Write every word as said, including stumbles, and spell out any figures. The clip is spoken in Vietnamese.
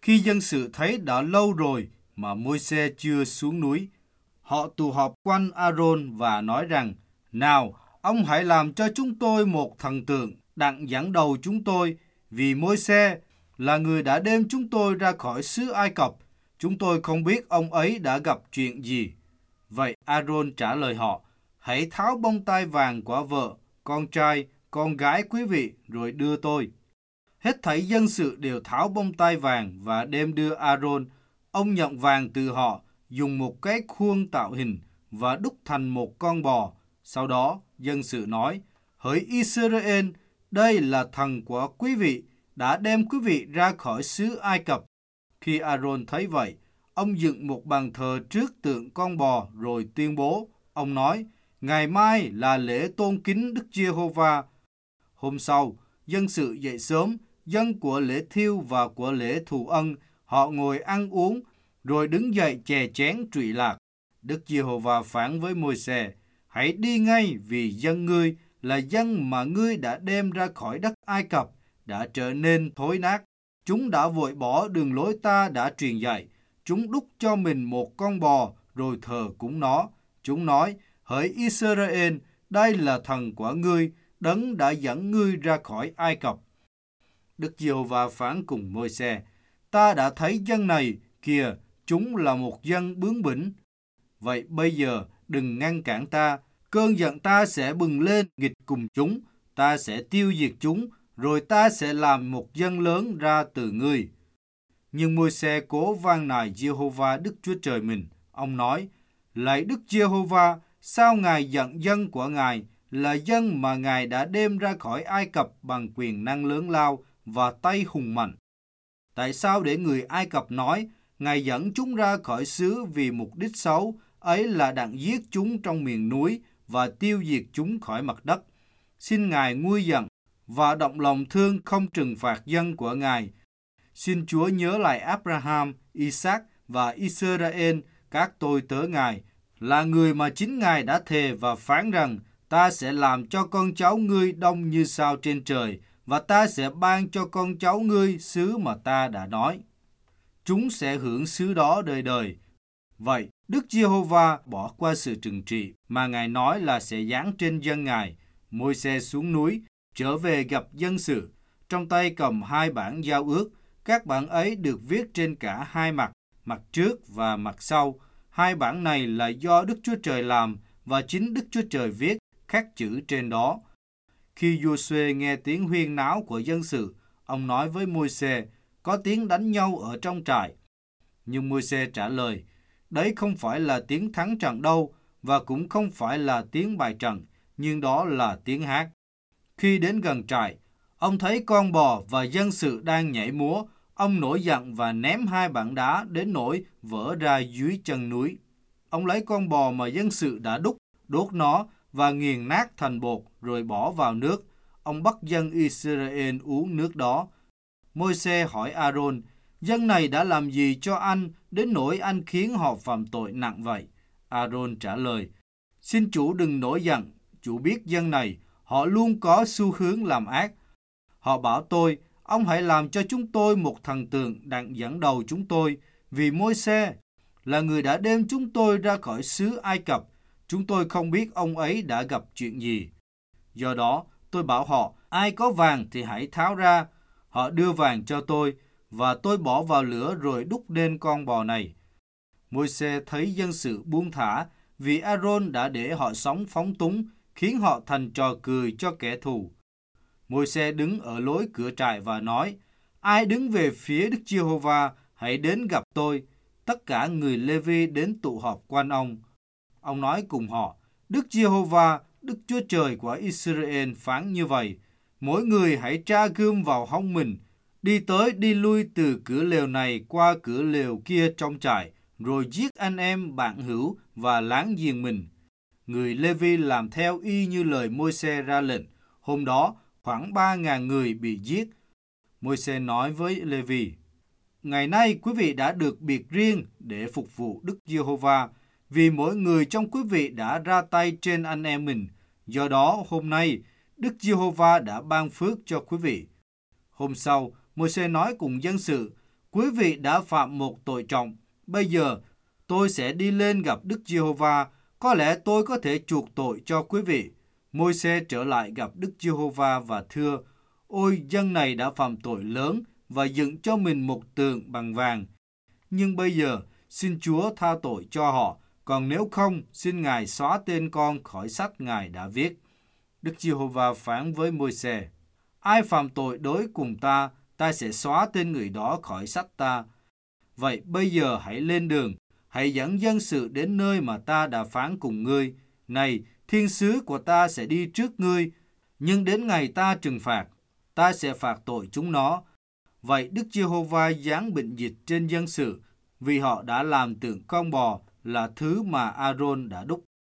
Khi dân sự thấy đã lâu rồi mà Môi-se chưa xuống núi, họ tụ họp quanh A-rôn và nói rằng, nào, ông hãy làm cho chúng tôi một thần tượng đặng dẫn đầu chúng tôi, vì Môi-se là người đã đem chúng tôi ra khỏi xứ Ai Cập. Chúng tôi không biết ông ấy đã gặp chuyện gì. Vậy A-rôn trả lời họ, hãy tháo bông tai vàng của vợ, con trai, con gái quý vị rồi đưa tôi. Hết thảy dân sự đều tháo bông tai vàng và đem đưa A-rôn. Ông nhận vàng từ họ, dùng một cái khuôn tạo hình và đúc thành một con bò. Sau đó, dân sự nói, hỡi Israel, đây là thần của quý vị, đã đem quý vị ra khỏi xứ Ai Cập. Khi A-rôn thấy vậy, ông dựng một bàn thờ trước tượng con bò rồi tuyên bố. Ông nói, ngày mai là lễ tôn kính Đức Giê-hô-va. Hôm sau, dân sự dậy sớm, dân của lễ thiêu và của lễ thù ân, họ ngồi ăn uống, rồi đứng dậy chè chén trụy lạc. Đức Giê-hô-va phán với Môi-se, hãy đi ngay vì dân ngươi là dân mà ngươi đã đem ra khỏi đất Ai Cập, đã trở nên thối nát. Chúng đã vội bỏ đường lối ta đã truyền dạy. Chúng đúc cho mình một con bò rồi thờ cúng nó. Chúng nói, hỡi Israel, đây là thần của ngươi, đấng đã dẫn ngươi ra khỏi Ai Cập. Đức Giê-hô-va phán cùng Môi-se, ta đã thấy dân này, kìa, chúng là một dân bướng bỉnh. Vậy bây giờ đừng ngăn cản ta, cơn giận ta sẽ bừng lên nghịch cùng chúng, ta sẽ tiêu diệt chúng, rồi ta sẽ làm một dân lớn ra từ ngươi. Nhưng Môi-se cố van nài Giê-hô-va Đức Chúa Trời mình. Ông nói, lạy Đức Giê-hô-va, sao Ngài giận dân của Ngài, là dân mà Ngài đã đem ra khỏi Ai Cập bằng quyền năng lớn lao và tay hùng mạnh? Tại sao để người Ai Cập nói, Ngài dẫn chúng ra khỏi xứ vì mục đích xấu, ấy là đặng giết chúng trong miền núi và tiêu diệt chúng khỏi mặt đất? Xin Ngài nguôi giận và động lòng thương không trừng phạt dân của Ngài. Xin Chúa nhớ lại Abraham, Isaac và Israel, các tôi tớ Ngài, là người mà chính Ngài đã thề và phán rằng, ta sẽ làm cho con cháu ngươi đông như sao trên trời, và ta sẽ ban cho con cháu ngươi xứ mà ta đã nói. Chúng sẽ hưởng xứ đó đời đời. Vậy, Đức Giê-hô-va bỏ qua sự trừng trị mà Ngài nói là sẽ giáng trên dân Ngài. Môi-se xuống núi, trở về gặp dân sự, trong tay cầm hai bản giao ước. Các bản ấy được viết trên cả hai mặt, mặt trước và mặt sau. Hai bản này là do Đức Chúa Trời làm và chính Đức Chúa Trời viết, khắc chữ trên đó. Khi Giô-suê nghe tiếng huyên náo của dân sự, ông nói với Môi-se, có tiếng đánh nhau ở trong trại. Nhưng Môi-se trả lời, đấy không phải là tiếng thắng trận đâu, và cũng không phải là tiếng bại trận, nhưng đó là tiếng hát. Khi đến gần trại, ông thấy con bò và dân sự đang nhảy múa. Ông nổi giận và ném hai bản đá đến nỗi vỡ ra dưới chân núi. Ông lấy con bò mà dân sự đã đúc, đốt nó và nghiền nát thành bột rồi bỏ vào nước. Ông bắt dân Israel uống nước đó. Môi-se hỏi A-rôn, dân này đã làm gì cho anh đến nỗi anh khiến họ phạm tội nặng vậy? A-rôn trả lời, xin chủ đừng nổi giận. Chủ biết dân này, họ luôn có xu hướng làm ác. Họ bảo tôi, ông hãy làm cho chúng tôi một thần tượng đặng dẫn đầu chúng tôi, vì Môi-se là người đã đem chúng tôi ra khỏi xứ Ai Cập. Chúng tôi không biết ông ấy đã gặp chuyện gì. Do đó, tôi bảo họ, ai có vàng thì hãy tháo ra. Họ đưa vàng cho tôi, và tôi bỏ vào lửa rồi đúc lên con bò này. Môi-se thấy dân sự buông thả, vì A-rôn đã để họ sống phóng túng, khiến họ thành trò cười cho kẻ thù. Môi-se đứng ở lối cửa trại và nói, ai đứng về phía Đức Giê-hô-va, hãy đến gặp tôi. Tất cả người Lê-vi đến tụ họp quanh ông. Ông nói cùng họ, Đức Giê-hô-va, Đức Chúa Trời của Israel phán như vậy, mỗi người hãy tra gươm vào hông mình, đi tới đi lui từ cửa lều này qua cửa lều kia trong trại, rồi giết anh em bạn hữu và láng giềng mình. Người Lê-vi làm theo y như lời Môi-se ra lệnh. Hôm đó, khoảng ba ngàn người bị giết. Môi-se nói với Lê-vi, ngày nay quý vị đã được biệt riêng để phục vụ Đức Giê-hô-va, vì mỗi người trong quý vị đã ra tay trên anh em mình. Do đó, hôm nay, Đức Giê-hô-va đã ban phước cho quý vị. Hôm sau, Môi-se nói cùng dân sự, quý vị đã phạm một tội trọng. Bây giờ, tôi sẽ đi lên gặp Đức Giê-hô-va. Có lẽ tôi có thể chuộc tội cho quý vị. Môi-se trở lại gặp Đức Giê-hô-va và thưa, ôi, dân này đã phạm tội lớn và dựng cho mình một tượng bằng vàng. Nhưng bây giờ, xin Chúa tha tội cho họ, còn nếu không, xin Ngài xóa tên con khỏi sách Ngài đã viết. Đức Giê-hô-va phán với Môi-se, ai phạm tội đối cùng ta, ta sẽ xóa tên người đó khỏi sách ta. Vậy bây giờ hãy lên đường, hãy dẫn dân sự đến nơi mà ta đã phán cùng ngươi. Này, thiên sứ của ta sẽ đi trước ngươi, nhưng đến ngày ta trừng phạt, ta sẽ phạt tội chúng nó. Vậy Đức Giê-hô-va giáng bệnh dịch trên dân sự, vì họ đã làm tượng con bò là thứ mà A-rôn đã đúc.